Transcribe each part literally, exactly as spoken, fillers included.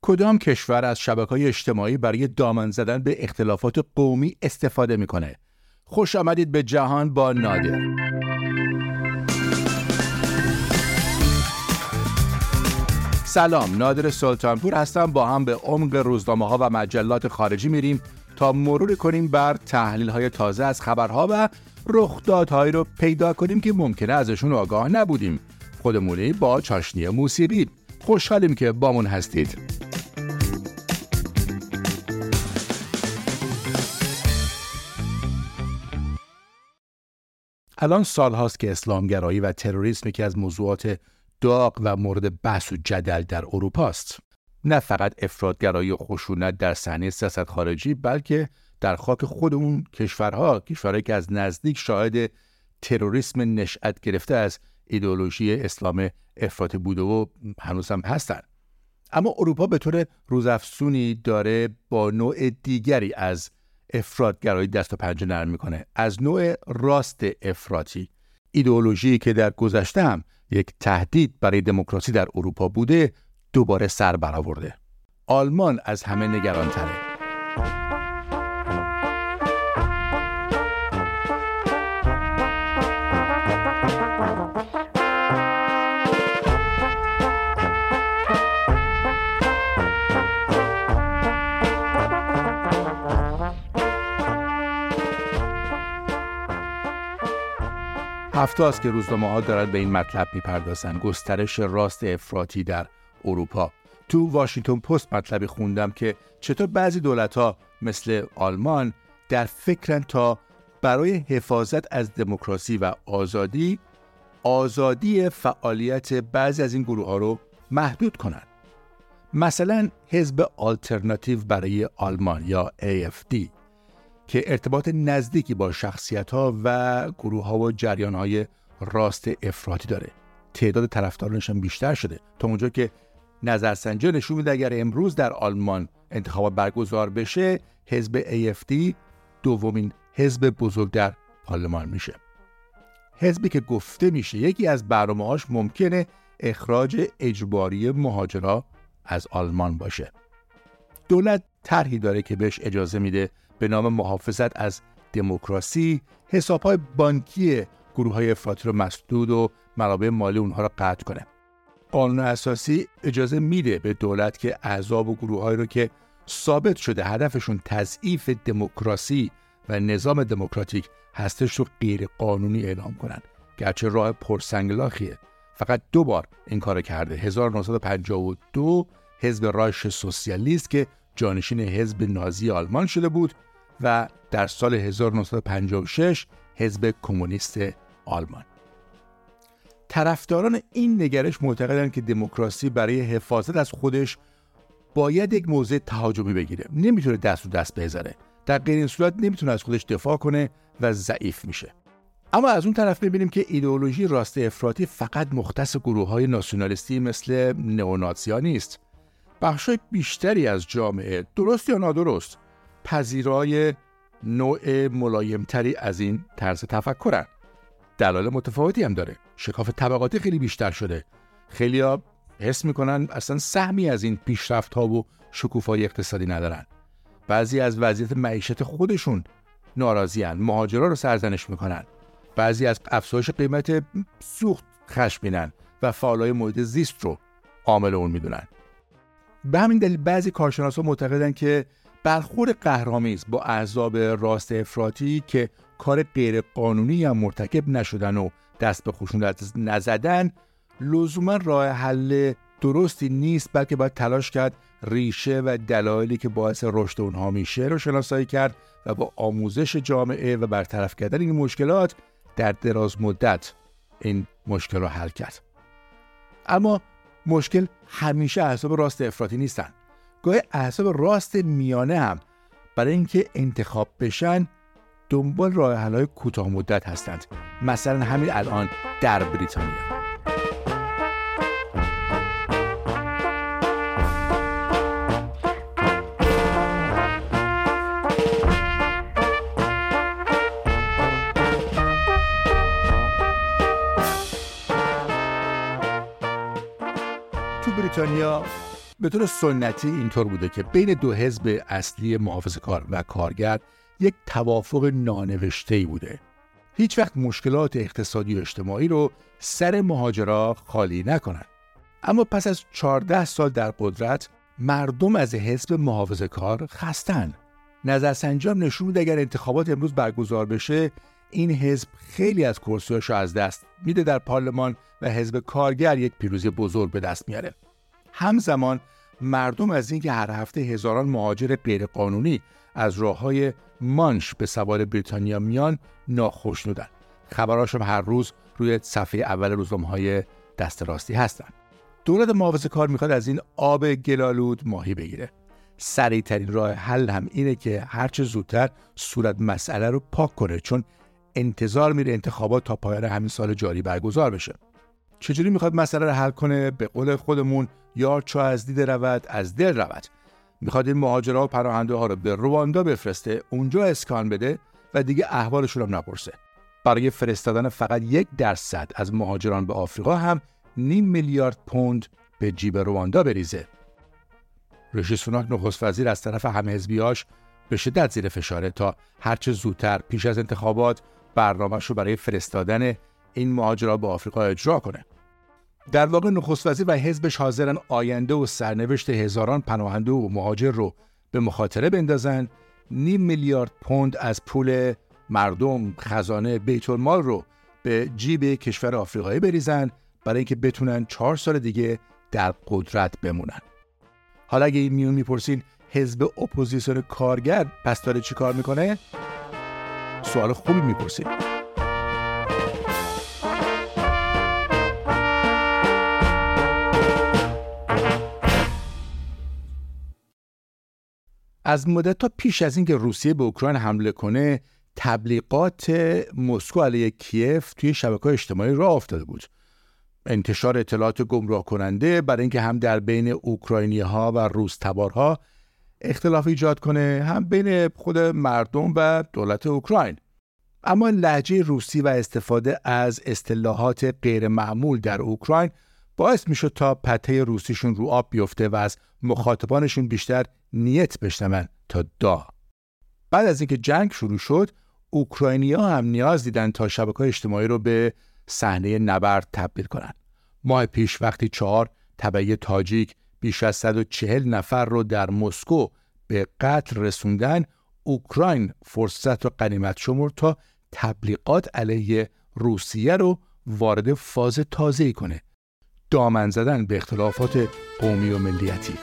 کدام کشور از شبکه‌های اجتماعی برای دامن زدن به اختلافات قومی استفاده میکنه؟ خوش آمدید به جهان با نادر. سلام، نادر سلطانپور هستم. با هم به عمق روزنامه‌ها و مجلات خارجی میریم تا مرور کنیم بر تحلیل‌های تازه از خبرها و رخدادهایی رو پیدا کنیم که ممکنه ازشون آگاه نبودیم. خودمونی با چاشنی موسیقی. خوشحالیم که بامون هستید. الان سالهاست که اسلامگرایی و تروریسم یکی از موضوعات داغ و مورد بحث و جدل در اروپا است. نه فقط افراطگرایی و خشونت در صحنه سیاست خارجی، بلکه در خاک خود اون کشورها، کشورهایی که از نزدیک شاهد تروریسم نشأت گرفته از ایدئولوژی اسلام افراطی بوده و هنوز هم هستن. اما اروپا به طور روزافزونی داره با نوع دیگری از افراطگرایی دست و پنجه نرم میکنه، از نوع راست افراطی، ایدئولوژی که در گذشته هم یک تهدید برای دموکراسی در اروپا بوده، دوباره سر برآورده. آلمان از همه نگران‌تره. هفته است که روزنامه‌ها دارند به این مطلب می‌پردازند، گسترش راست افراطی در اروپا. تو واشنگتن پست مطلبی خوندم که چطور بعضی دولت‌ها مثل آلمان در فکرن تا برای حفاظت از دموکراسی و آزادی، آزادی فعالیت بعضی از این گروه‌ها رو محدود کنن. مثلا حزب آلترناتیو برای آلمان یا ای اف دی که ارتباط نزدیکی با شخصیت‌ها و گروه‌ها و جریان‌های راست افراطی داره. تعداد طرفدارانش هم بیشتر شده تا اونجا که نظرسنجی نشون میده اگر امروز در آلمان انتخابات برگزار بشه، حزب ای اف دی دومین حزب بزرگ در پارلمان میشه. حزبی که گفته میشه یکی از برنامه‌هاش ممکنه اخراج اجباری مهاجرا از آلمان باشه. دولت طرحی داره که بهش اجازه میده به نام محافظت از دموکراسی حساب‌های بانکی گروه‌های افراطی رو مسدود و منابع مالی اونها رو قطع کنه. قانون اساسی اجازه میده به دولت که احزاب و گروه‌هایی رو که ثابت شده هدفشون تضعیف دموکراسی و نظام دموکراتیک هستش رو غیر قانونی اعلام کنن. گرچه راه پرسنگلاخیه. فقط دو بار این کارو کرده. هزار و نهصد و پنجاه و دو حزب رایش سوسیالیست که جانشین حزب نازی آلمان شده بود و در سال هزار و نهصد و پنجاه و شش حزب کمونیست آلمان. طرفداران این نگرش معتقدند که دموکراسی برای حفاظت از خودش باید یک موضع تهاجمی بگیره. نمیتونه دست رو دست بذاره. در غیر این صورت نمیتونه از خودش دفاع کنه و ضعیف میشه. اما از اون طرف میبینیم که ایدئولوژی راست افراطی فقط مختص گروه‌های ناسیونالیستی مثل نئونازی‌ها نیست. بخشای بیشتری از جامعه، درست یا نادرست، پذیرای نوع ملایمتری از این طرز تفکرن. دلایل متفاوتی هم داره. شکاف طبقاتی خیلی بیشتر شده. خیلی‌ها حس میکنن اصلا سهمی از این پیشرفت‌ها و شکوفای اقتصادی ندارن. بعضی از وضعیت معیشت خودشون ناراضی‌اند، مهاجرا رو سرزنش میکنن. بعضی از افزایش قیمت سوخت خشمگینن و فعالای محیط زیست رو عامل اون میدونن. به همین دلیل بعضی کارشناسان معتقدند که برخورد قهرآمیز با احزاب راست افراطی که کار غیر قانونی هم مرتکب نشدن و دست به خشونت نزدن لزوما راه حل درستی نیست، بلکه باید تلاش کرد ریشه و دلایلی که باعث رشد اونها میشه رو شناسایی کرد و با آموزش جامعه و برطرف کردن این مشکلات در دراز مدت این مشکل رو حل کرد. اما مشکل همیشه احزاب راست افراطی نیستن. گاهی احزاب راست میانه هم برای اینکه انتخاب بشن دنبال راه حل‌های کوتاه مدت هستند. مثلا همین الان در بریتانیا. تو بریتانیا به طور سنتی اینطور بوده که بین دو حزب اصلی محافظه‌کار و کارگر یک توافق نانوشته‌ای بوده. هیچ وقت مشکلات اقتصادی و اجتماعی رو سر مهاجرا خالی نکنن. اما پس از چهارده سال در قدرت، مردم از حزب محافظه‌کار خستن. نظرسنجی هم نشون میده اگر انتخابات امروز برگزار بشه، این حزب خیلی از کرسی‌هاش رو از دست میده در پارلمان و حزب کارگر یک پیروزی بزرگ به دست میاره. همزمان مردم از اینکه هر هفته هزاران مهاجر غیرقانونی از راه‌های مانش به سوال بریتانیا میان ناخشنودن. خبراشم هر روز روی صفحه اول روزنامه‌های دست راستی هستن. دولت محافظه‌کار میخواد از این آب گلالود ماهی بگیره. سریع‌ترین راه حل هم اینه که هرچه زودتر صورت مسئله رو پاک کنه، چون انتظار میره انتخابات تا پایان همین سال جاری برگزار بشه. چجوری میخواد مسئله رو حل کنه؟ به قول خودمون یار چو از دیده رود از دل رود. میخواد این مهاجرا و پناهنده ها رو به رواندا بفرسته، اونجا اسکان بده و دیگه احوالشون هم نپرسه. برای فرستادن فقط یک درصد از مهاجران به آفریقا هم نیم میلیارد پوند به جیب رواندا بریزه. ریشی سوناک نخست وزیر از طرف همحزبیاش به شدت زیر فشاره تا هرچه زودتر پیش از انتخابات برنامه‌اش رو برای فرستادن این مهاجرا به آفریقا اجرا کنه. در واقع نخست وزیر و حزبش حاضرن آینده و سرنوشت هزاران پناهنده و مهاجر رو به مخاطره بندازن، نیم میلیارد پوند از پول مردم، خزانه، بیت المال رو به جیب کشور آفریقایی بریزن برای اینکه بتونن چهار سال دیگه در قدرت بمونن. حالا اگه این میون میپرسین حزب اپوزیسیون کارگر پس داره چی کار میکنه؟ سوال خوبی میپرسین. از مدت تا پیش از اینکه روسیه به اوکراین حمله کنه، تبلیغات مسکو علیه کیف توی شبکه‌های اجتماعی راه افتاده بود. انتشار اطلاعات گمراه کننده برای اینکه هم در بین اوکراینی‌ها و روس تبارها اختلاف ایجاد کنه، هم بین خود مردم و دولت اوکراین. اما لهجه روسی و استفاده از اصطلاحات غیر معمول در اوکراین باعث میشد تا پته روسیشون رو آب بیفته و از مخاطبانشون بیشتر نیت بشنون تا دا. بعد از اینکه جنگ شروع شد، اوکراینی‌ها هم نیاز دیدن تا شبکه‌های اجتماعی رو به صحنه نبرد تبدیل کنن. ماه پیش وقتی چهار تبعی تاجیک بیش از صد و چهل نفر رو در مسکو به قتل رسوندن، اوکراین فرصت رو غنیمت شمرد تا تبلیغات علیه روسیه رو وارد فاز تازه‌ای کنه، دامن زدن به اختلافات قومی و ملیتی.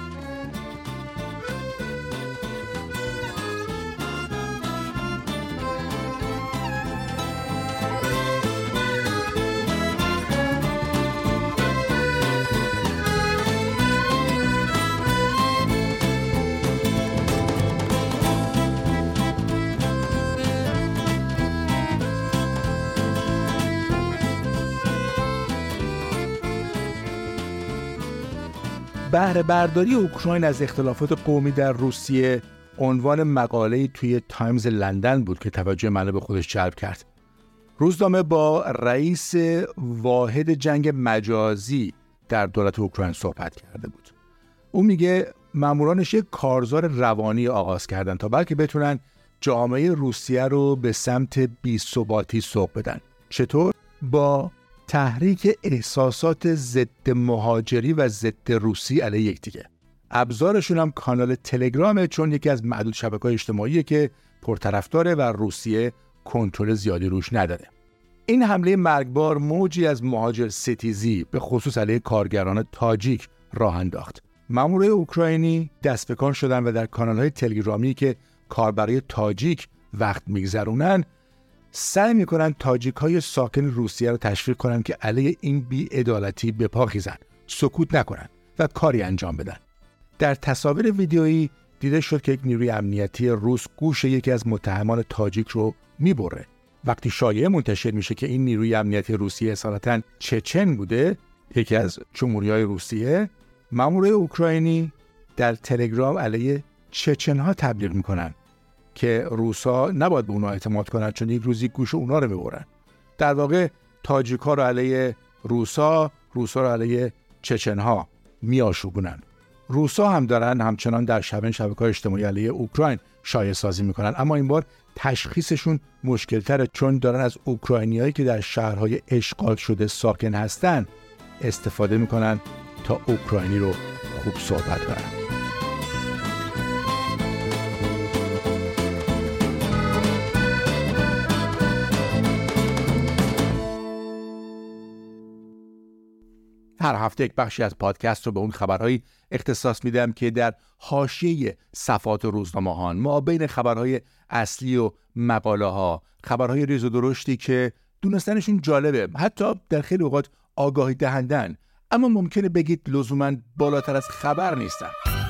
بهره برداری اوکراین از اختلافات قومی در روسیه عنوان مقاله‌ای توی تایمز لندن بود که توجه منو به خودش جلب کرد. روزنامه با رئیس واحد جنگ مجازی در دولت اوکراین صحبت کرده بود. او میگه مامورانش یک کارزار روانی آغاز کردن تا بلکه بتونن جامعه روسیه رو به سمت بی‌ثباتی سوق بدن. چطور؟ با تحریک احساسات ضد مهاجری و ضد روسی علیه یکدیگه. ابزارشون هم کانال تلگرامه، چون یکی از معدود شبکه‌های اجتماعیه که پرطرفداره و روسیه کنترل زیادی روش نداره. این حمله مرگبار موجی از مهاجر ستیزی به خصوص علیه کارگران تاجیک راه انداخت. مامورای اوکراینی دست به کار شدن و در کانال‌های تلگرامی که کاربرای تاجیک وقت میگذرونن سعی میکنن تاجیک‌های ساکن روسیه رو تشویق کنن که علیه این بی‌عدالتی به پا خیزن، سکوت نکنن و کاری انجام بدن. در تصاویر ویدیویی دیده شد که یک نیروی امنیتی روس گوش یکی از متهمان تاجیک رو میبره. وقتی شایعه منتشر میشه که این نیروی امنیتی روسیه اصالتاً چچن بوده، یکی از جمهوری‌های روسیه، مامورای اوکراینی در تلگرام علیه چچن‌ها تبلیغ میکنن که روسا نباید به اونا اعتماد کنن چون یک روزی گوش اونا رو میبرن. در واقع تاجیک‌ها رو علیه روسا، روسا رو علیه چچن‌ها میآشوبونن. روسا هم دارن همچنان در شبکه‌های شبکه‌های اجتماعی علیه اوکراین شایعه سازی میکنن، اما این بار تشخیصشون مشکل‌تره، چون دارن از اوکراینیایی که در شهرهای اشغال شده ساکن هستن استفاده میکنن تا اوکراینی رو خوب صحبت کنن. هر هفته یک بخشی از پادکست رو به اون خبرهایی اختصاص میدم که در حاشیه صفحات روزنامه‌ها ما بین خبرهای اصلی و مقاله ها، خبرهای ریز و درشتی که دونستنشون جالبه، حتی در خیلی اوقات آگاهی دهندن، اما ممکنه بگید لزوماً بالاتر از خبر نیستن.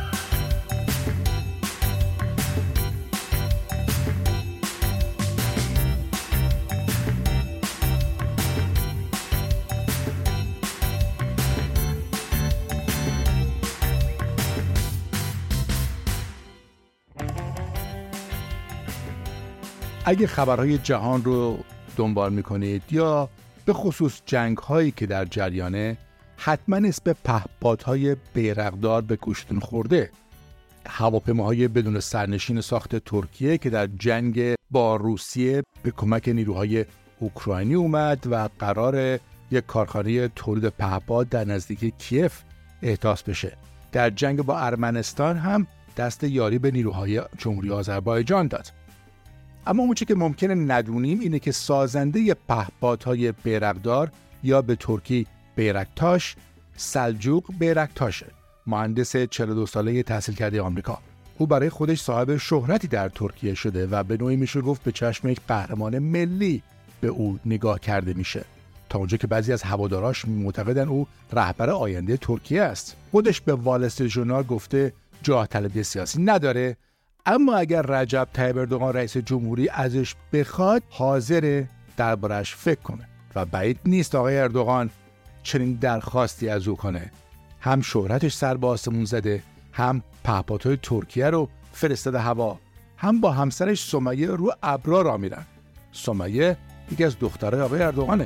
اگه خبرهای جهان رو دنبال میکنید یا به خصوص جنگ هایی که در جریانه، حتما اسم پهپادهای بیرقدار به گوشتون خورده. هواپیماهای بدون سرنشین ساخت ترکیه که در جنگ با روسیه به کمک نیروهای اوکراینی اومد و قرار یک کارخانه تولید پهپاد در نزدیکی کیف احداث بشه. در جنگ با ارمنستان هم دست یاری به نیروهای جمهوری آذربایجان داد. اما اون چیزی که ممکنه ندونیم اینه که سازنده پهپادهای بیرقدار یا به ترکی بیرکتاش سلجوق بیرکتاشه، مهندس چهل و دو ساله تحصیل کرده آمریکا. او برای خودش صاحب شهرتی در ترکیه شده و به نوعی میشه گفت به چشم یک قهرمان ملی به او نگاه کرده میشه، تا اونجا که بعضی از هواداراش معتقدن او رهبر آینده ترکیه است. خودش به وال استریت ژورنال گفته جاه طلبی سیاسی نداره، اما اگر رجب طیب اردوغان رئیس جمهوری ازش بخواد حاضره دربارش فکر کنه و بعید نیست آقای اردوغان چنین درخواستی از او کنه. هم شهرتش سر به آسمون زده، هم پهپادهای ترکیه رو فرستاده هوا، هم با همسرش سمیه رو ابرا را میرن. سمیه یکی از دخترای آقای اردوغانه.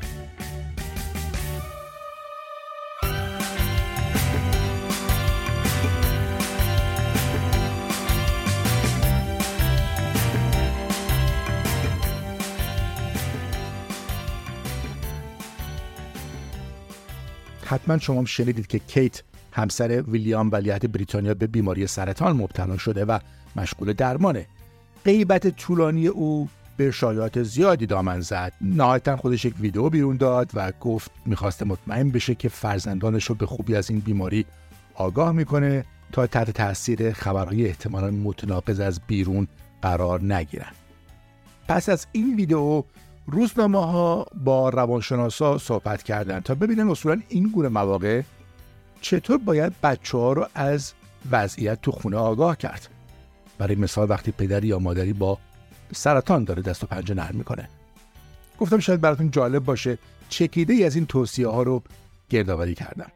حتما شما هم شنیدید که کیت همسر ویلیام ولیعهد بریتانیا به بیماری سرطان مبتلا شده و مشغول درمانه. غیبت طولانی او به شایعات زیادی دامن زد. نهایتا خودش یک ویدیو بیرون داد و گفت میخواسته مطمئن بشه که فرزندانش رو به خوبی از این بیماری آگاه میکنه تا تحت تاثیر خبرهای احتمالاً متناقض از بیرون قرار نگیرن. پس از این ویدیو روزنامه‌ها با روانشناسا صحبت کردند تا ببینن اصولاً این گونه مواقع چطور باید بچه‌ها رو از وضعیت تو خونه آگاه کرد. برای مثال وقتی پدری یا مادری با سرطان داره دست و پنجه نرم میکنه. گفتم شاید براتون جالب باشه چکیده‌ای از این توصیه‌ها رو گردآوری کردم.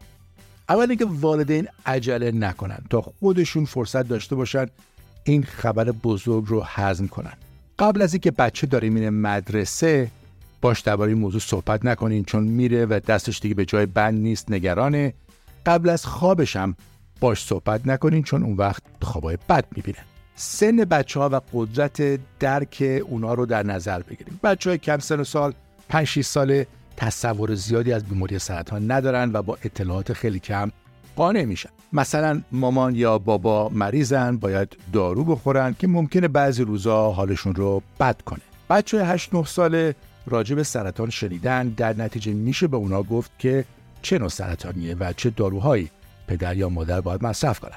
اول اینکه والدین عجله نکنن تا خودشون فرصت داشته باشن این خبر بزرگ رو هضم کنن. قبل از اینکه بچه داره میره مدرسه باش درباره این موضوع صحبت نکنین، چون میره و دستش دیگه به جای بند نیست، نگرانه. قبل از خوابش هم باش صحبت نکنین، چون اون وقت خوابای بد میبینه. سن بچه‌ها و قدرت درک اونا رو در نظر بگیریم. بچه‌های کم سن و سال پنج شش ساله تصور زیادی از بیماری سرطان ندارن و با اطلاعات خیلی کم قانع میشن. مثلا مامان یا بابا مریضن، باید دارو بخورن که ممکنه بعضی روزا حالشون رو بد کنه. بچه هشت نه ساله راجع به سرطان شنیدن، در نتیجه میشه به اونا گفت که چه نوع سرطانیه و چه داروهایی پدر یا مادر باید مصرف کنن.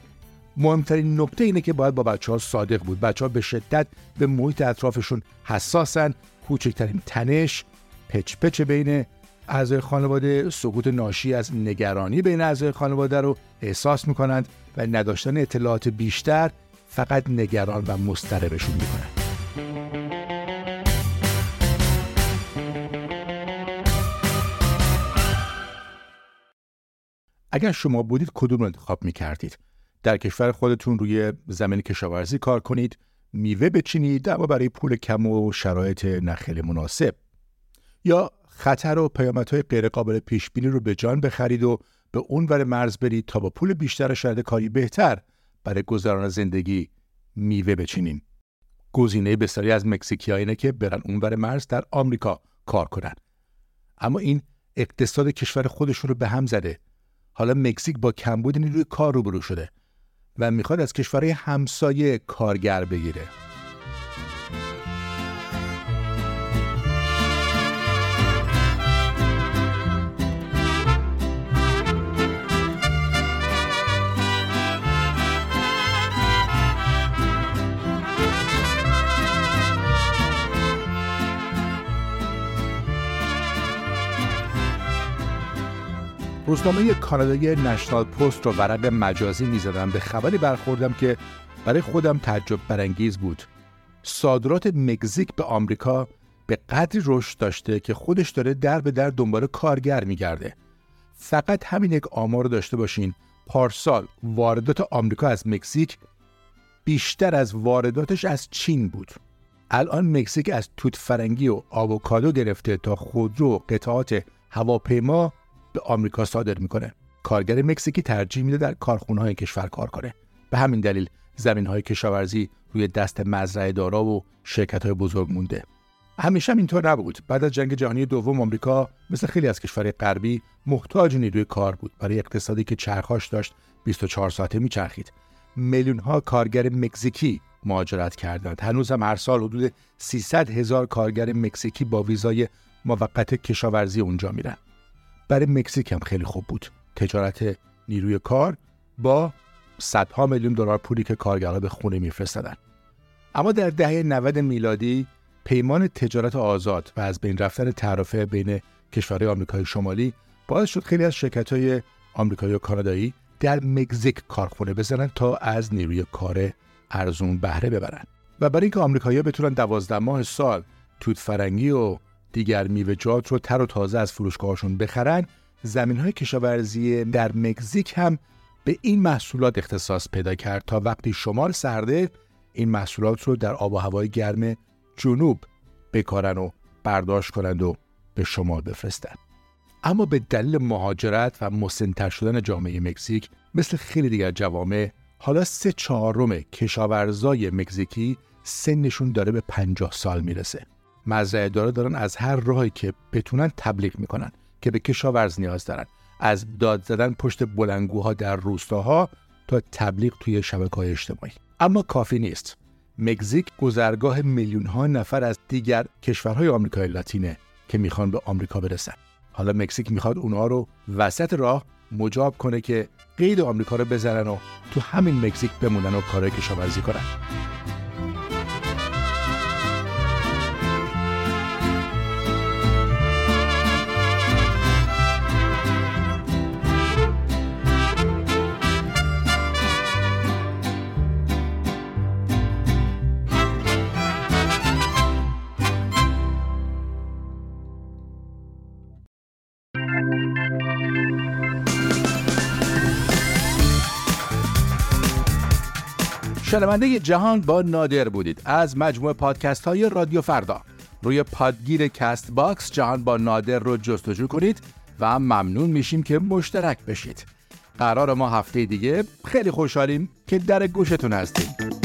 مهمترین نکته اینه که باید با بچه‌ها صادق بود. بچه‌ها به شدت به محیط اطرافشون حساسن. کوچکترین تنش، پچ پچ بین اعضای خانواده، سکوت ناشی از نگرانی بین اعضای خانواده رو احساس میکنند و نداشتن اطلاعات بیشتر فقط نگران و مضطربشون میکنند. اگر شما بودید کدوم رو انتخاب میکردید؟ در کشور خودتون روی زمین کشاورزی کار کنید، میوه بچینید اما برای پول کم و شرایط نه خیلی مناسب، یا خطر و پیامدهای غیر قابل پیش بینی رو به جان بخرید و به اونور مرز برید تا با پول بیشتر شاید کاری بهتر برای گذران زندگی میوه بچینین. گزینه بسیاری از مکزیکی‌ها اینه که برن اونور مرز در آمریکا کار کنن. اما این اقتصاد کشور خودشون رو به هم زده. حالا مکزیک با کمبود نیروی کار روبرو شده و میخواد از کشورهای همسایه کارگر بگیره. روزنامه کانادایی نشنال پست رو ورق مجازی می‌زدم، به خبری برخوردم که برای خودم تعجب برانگیز بود. صادرات مکزیک به آمریکا به قدری رشد داشته که خودش داره در به در دنبال کارگر میگرده. فقط همین یک آمار رو داشته باشین، پارسال واردات آمریکا از مکزیک بیشتر از وارداتش از چین بود. الان مکزیک از توت فرنگی و آووکادو گرفته تا خودرو و قطعات هواپیما به آمریکا صادر میکنه. کارگر مکزیکی ترجیح میده در کارخونه‌های کشور کار کنه. به همین دلیل زمین‌های کشاورزی روی دست مزرعه دارا و شرکت‌های بزرگ مونده. همیشه هم اینطور نبود. بعد از جنگ جهانی دوم آمریکا مثل خیلی از کشورهای غربی محتاج نیروی کار بود برای اقتصادی که چرخاش داشت بیست و چهار ساعته میچرخید. میلیون‌ها کارگر مکزیکی مهاجرت کردند. هنوز هم هر سال حدود سیصد هزار کارگر مکزیکی با ویزای موقت کشاورزی اونجا میرن. برای مکزیک هم خیلی خوب بود. تجارت نیروی کار با صدها میلیون دلار پولی که کارگرها به خونه میفرستادن. اما در دهه نود میلادی پیمان تجارت آزاد و از بین رفتن تعرفه بین کشورهای آمریکای شمالی باعث شد خیلی از شرکت‌های آمریکایی و کانادایی در مکزیک کارخونه بزنن تا از نیروی کار ارزون بهره ببرن. و برای اینکه آمریکایی‌ها بتونن دوازده ماه سال توت فرنگی و دیگر میوه‌جات رو تر و تازه از فروشگاهاشون بخرن، زمین‌های کشاورزی در مکزیک هم به این محصولات اختصاص پیدا کرد تا وقتی شمال سرده این محصولات رو در آب و هوای گرم جنوب بکارن و برداشت کنند و به شمال بفرستن. اما به دلیل مهاجرت و مسن‌تر شدن جامعه مکزیک مثل خیلی دیگر جوامع، حالا سه چهارم کشاورزای مکزیکی سنشون داره به پنجاه سال میرسه. مزرعه دارا دارن از هر راهی که بتونن تبلیغ میکنن که به کشاورز نیاز دارن، از داد زدن پشت بلندگوها در روستاها تا تبلیغ توی شبکه‌های اجتماعی. اما کافی نیست. مکزیک گذرگاه میلیون‌ها نفر از دیگر کشورهای آمریکای لاتینه که میخوان به آمریکا برسن. حالا مکزیک میخواد اونها رو وسط راه مجاب کنه که قید آمریکا رو بزنن و تو همین مکزیک بمونن و کارهای کشاورزی کنن. شنونده جهان با نادر بودید از مجموعه پادکست های رادیو فردا. روی پادگیر کست باکس جهان با نادر رو جستجو کنید و ممنون میشیم که مشترک بشید. قرار ما هفته دیگه خیلی خوشحالیم که در گوشتون هستیم.